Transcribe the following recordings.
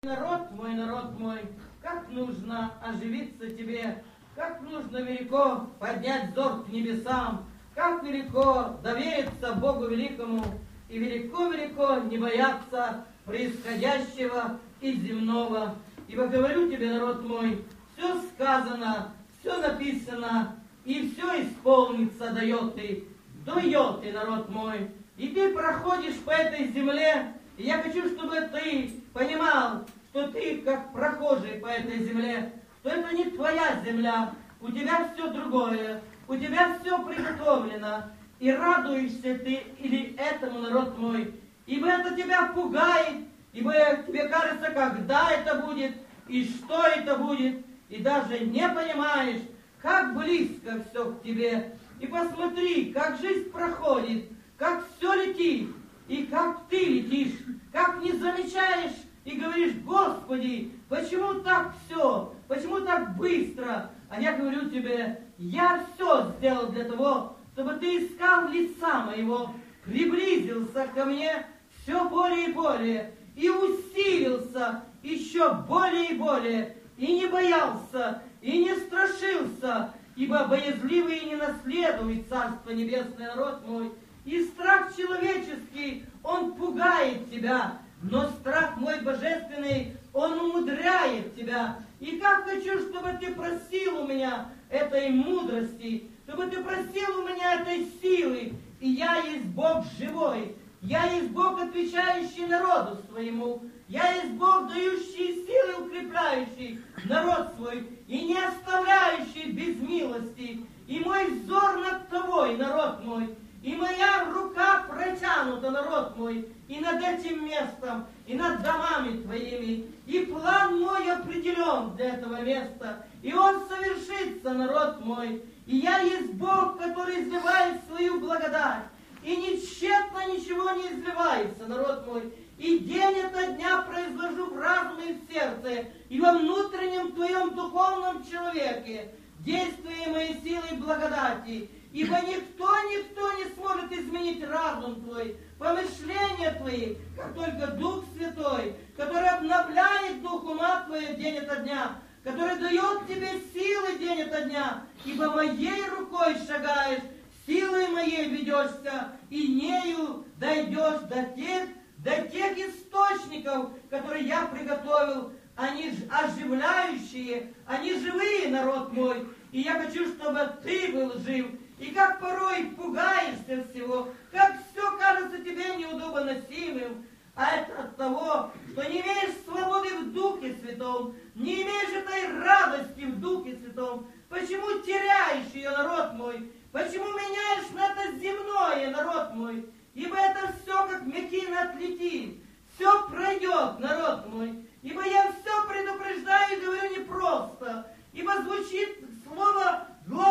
Народ мой, как нужно оживиться тебе, как нужно велико поднять взор к небесам, как велико довериться Богу великому и велико-велико не бояться происходящего из земного. Ибо говорю тебе, народ мой, все сказано, все написано, и все исполнится до йоты, народ мой. И ты проходишь по этой земле, и я хочу, чтобы ты понимал, что ты, как прохожий по этой земле, что это не твоя земля, у тебя все другое, у тебя все приготовлено, и радуешься ты или этому, народ мой, ибо это тебя пугает, ибо тебе кажется, когда это будет, и что это будет, и даже не понимаешь, как близко все к тебе. И посмотри, как жизнь проходит, как все летит, и как ты летишь, как не замечаешь и говоришь: Господи, почему так все, почему так быстро? А я говорю тебе, я все сделал для того, чтобы ты искал лица моего, приблизился ко мне все более и более, и усилился еще более и более, и не боялся, и не страшился, ибо боязливый не наследует Царство Небесное, народ мой. И страх человеческий, он пугает тебя, но страх мой божественный, он умудряет тебя. И как хочу, чтобы ты просил у меня этой мудрости, чтобы ты просил у меня этой силы. И я есть Бог живой, я есть Бог, отвечающий народу своему, я есть Бог, дающий силы, укрепляющий народ свой, и не оставляющий без милости. И мой взор над тобой, народ мой, и моя рука протянута, народ мой, и над этим местом, и над домами твоими. И план мой определен для этого места, и он совершится, народ мой. И я есть Бог, который изливает свою благодать, и тщетно ничего не изливается, народ мой. И день ото дня произвожу в разуме и в сердце, и во внутреннем твоем духовном человеке, действуя моей силой благодати. Ибо никто не сможет изменить разум твой, помышления твои, как только Дух Святой, который обновляет дух ума твоего день ото дня, который дает тебе силы день ото дня, ибо моей рукой шагаешь, силой моей ведешься, и нею дойдешь до тех источников, которые я приготовил. Они оживляющие, они живые, народ мой. И я хочу, чтобы ты был жив. И как порой пугаешься всего, как все кажется тебе неудобоносимым, а это от того, что не имеешь свободы в Духе Святом, не имеешь этой радости в Духе Святом. Почему теряешь ее, народ мой? Почему меняешь на это земное, народ мой? Ибо это все, как мекина отлетит, все пройдет, народ мой. Ибо я все предупреждаю и говорю непросто, ибо звучит слово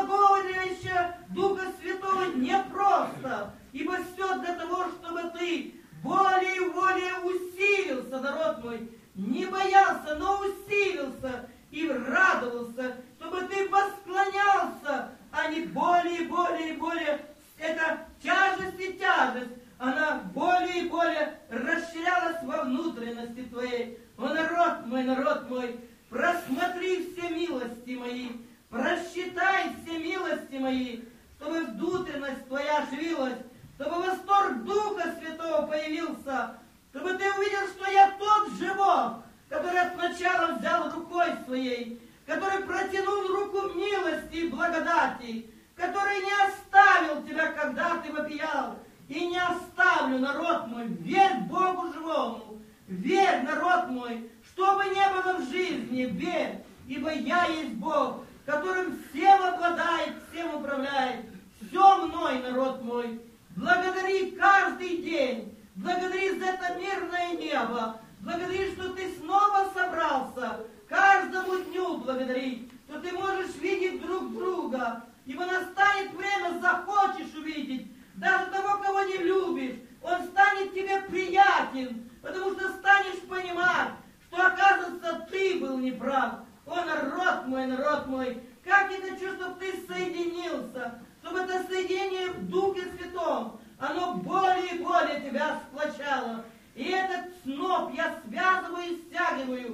глаголище Духа Святого непросто, ибо все для того, чтобы ты более и более усилился, народ мой, не боялся, но усилился и радовался, чтобы ты восклонялся, а не более и более и более. Это тяжесть и тяжесть, она более и более расширялась во внутренности твоей. О, народ мой, просмотри все милости мои, просчитай все милости мои, чтобы вдутренность твоя оживилась, чтобы восторг Духа Святого появился, чтобы ты увидел, что я тот же Бог, который от начала взял рукой своей, который протянул руку милости и благодати, который не оставил тебя, когда ты вопиял, и не оставлю, народ мой. Верь Богу живому, верь, народ мой, что бы ни было в жизни, верь, ибо я есть Бог, которым всем обладает, всем управляет, все мной, народ мой. Благодари каждый день, благодари за это мирное небо, благодари, что ты снова собрался, каждому дню благодари, что ты можешь видеть друг друга, ибо настанет время, захочешь увидеть, даже того, кого не любишь, он станет тебе приятен, потому что станешь понимать, что, оказывается, ты был неправ. О, народ мой, как я хочу, чтобы ты соединился, чтобы это соединение в Духе Святом, оно более и более тебя сплочало. И этот сноп я связываю и стягиваю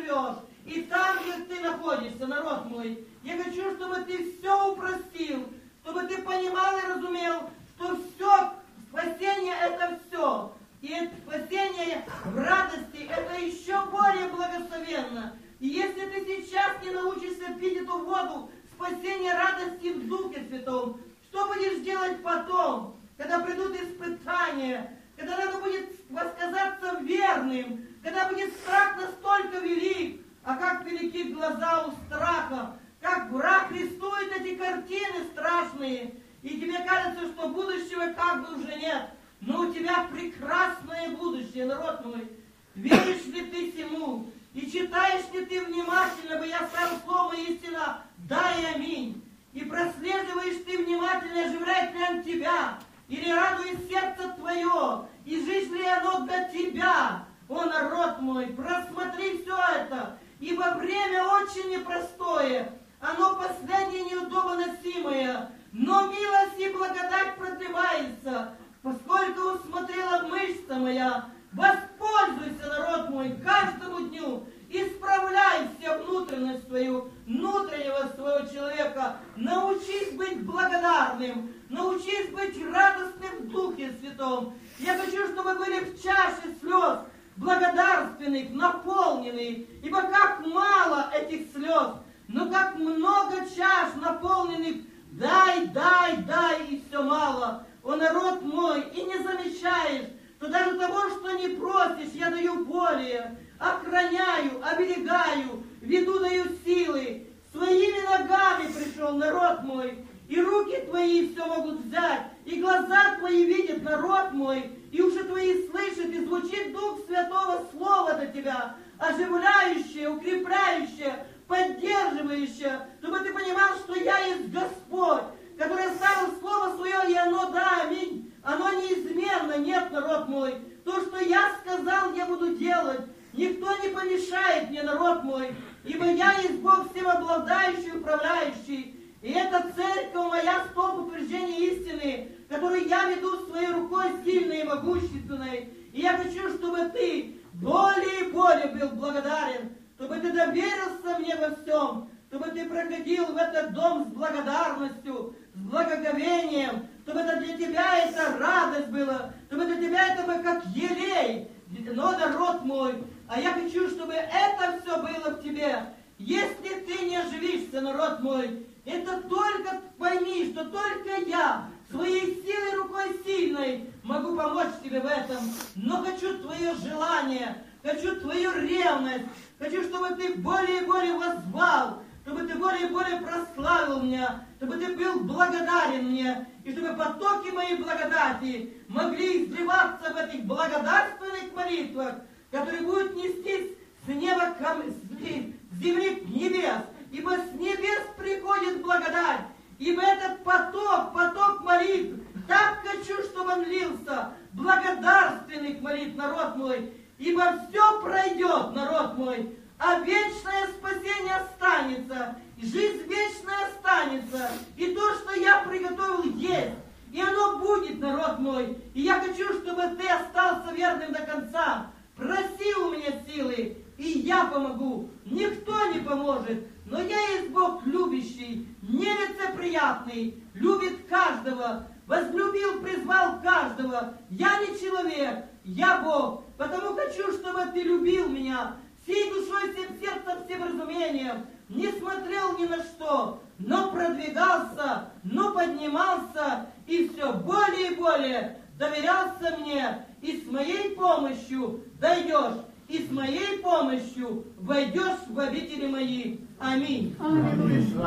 живешь, и там, где ты находишься, народ мой. Я хочу, чтобы ты все упростил, чтобы ты понимал и разумел, что все, спасение это все. И спасение в радости это еще более благословенно. И если ты сейчас не научишься пить эту воду, спасение радости в Духе Святом, что будешь делать потом, когда придут испытания, когда надо будет восказаться верным, когда будет страх настолько велик, а как велики глаза у страха, как враг рисует эти картины страшные, и тебе кажется, что будущего как бы уже нет, но у тебя прекрасное будущее, народ мой. Веришь ли ты сему? И читаешь ли ты внимательно, бы я сам слово истина, да и аминь. И прослеживаешь ты внимательно, оживляет ли он тебя, или радует сердце твое, и жизнь ли оно для тебя. О, народ мой, просмотри все это, ибо время очень непростое, оно последнее неудобоносимое, но милость и благодать продлевается, поскольку усмотрела мышца моя. Воспользуйся, народ мой, каждому дню, исправляй все внутренность свою, внутреннего своего человека, научись быть благодарным, научись быть радостным в Духе Святом. Я хочу, чтобы были в чаше слез благодарственных, наполненные, ибо как мало этих слез, но как много чаш наполненных, дай, дай, дай, и все мало. О, народ мой, и не замечаешь, что даже того, что не просишь, я даю более, охраняю, оберегаю, веду, даю силы. Своими ногами пришел, народ мой, и руки твои все могут взять, и глаза твои видят, народ мой, и уши твои слышат, и звучит Дух Святого Слова до тебя, оживляющее, укрепляющее, поддерживающее, чтобы ты понимал, что я есть Господь, который оставил Слово Свое, и оно, да, аминь, оно неизменно, нет, народ мой. То, что я сказал, я буду делать. Никто не помешает мне, народ мой, ибо я есть Бог всеобладающий, управляющий. И эта церковь моя, столб утверждения истины, которую я веду своей рукой сильной и могущественной. И я хочу, чтобы ты более и более был благодарен, чтобы ты доверился мне во всем, чтобы ты проходил в этот дом с благодарностью, с благоговением, чтобы это для тебя это радость была, чтобы для тебя это было как елей, но народ мой. А я хочу, чтобы это все было в тебе. Если ты не оживишься, народ мой, это только пойми, что только я своей силой рукой сильной могу помочь тебе в этом. Но хочу твое желание, хочу твою ревность, хочу, чтобы ты более и более воззвал, чтобы ты более и более прославил меня, чтобы ты был благодарен мне, и чтобы потоки моей благодати могли изливаться в этих благодарственных молитвах, которые будут нестись с неба с земли к небес, ибо с небес приходит благодать, ибо этот поток молитв, так хочу, чтобы он лился, благодарственных молитв, народ мой, ибо все пройдет, народ мой, а вечное спасение останется, и жизнь вечная останется, и то, что я приготовил, есть, и оно будет, народ мой, и я хочу, чтобы ты остался верным до конца. Проси у меня силы, и я помогу. Никто не поможет, но я есть Бог любящий, нелицеприятный, любит каждого, возлюбил, призвал каждого. Я не человек, я Бог, потому хочу, чтобы ты любил меня всей душой, всем сердцем, всем разумением, не смотрел ни на что, но продвигался, но поднимался, и все более и более доверялся мне, и с моей помощью дойдешь, и с моей помощью войдешь в обители мои. Аминь. Аминь.